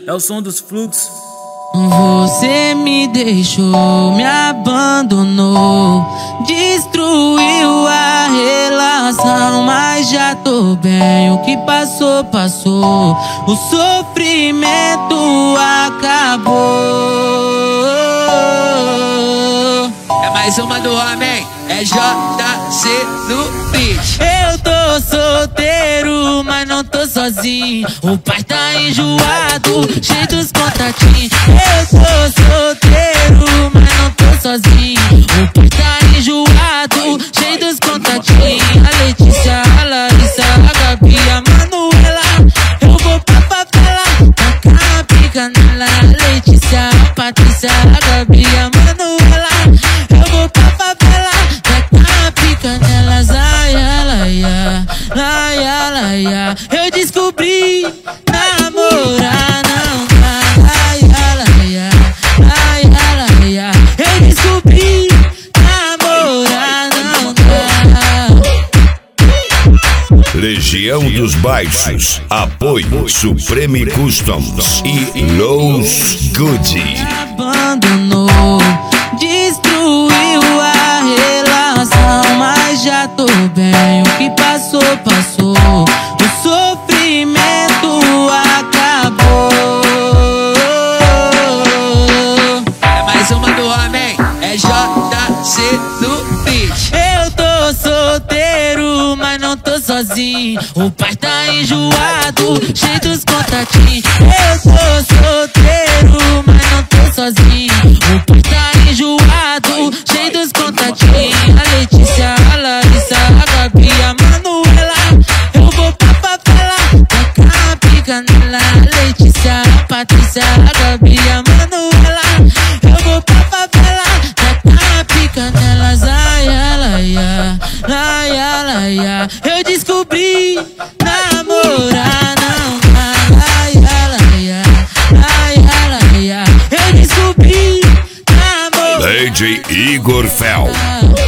É o som dos fluxos. Você me deixou, me abandonou, destruiu a relação, mas já tô bem, o que passou, passou, o sofrimento acabou. É mais uma do homem, é JC no beat. Eu tô solteiro, mas não tô sozinho, o pai tá enjoado, cheio dos contatinhos. Eu tô solteiro, mas não tô sozinho, o pai tá enjoado, cheio dos contatinhos. A Letícia, a Larissa, a Gabi, a Manuela, eu vou pra favela, tacar a pica nela. A Letícia, a Patrícia, a Gabi, a Manuela, eu vou pra favela, tacar a pica nelas. Ai, laia, laia, laia, eu descobri namorar não dá. Laia, laia, laia, laia, eu descobri namorar não dá. Legião dos Baixos, apoio Supreme Customs e Los Goody. Abandonou, destruiu a relação, mas já tô bem, o que passou, passou, o sofrimento acabou. É mais uma do homem, é JC no beat. Eu tô solteiro, mas não tô sozinho, o pai tá enjoado, cheio dos contatinhos. Eu tô solteiro, mas não tô sozinho, o pai tá enjoado, cheio dos contatinhos. A Letícia, a Larissa, a Gabi, a Manuela, eu vou pra favela, tacar a pica nela. A Letícia, a Patrícia, a Gabi, a Manuela, eu vou pra favela, tacar a pica nelas. Ai, laia, laia, laia, eu descobri namorar não dá. Laia, laia, laia, laia, eu descobri namorar. DJ Igor Fel.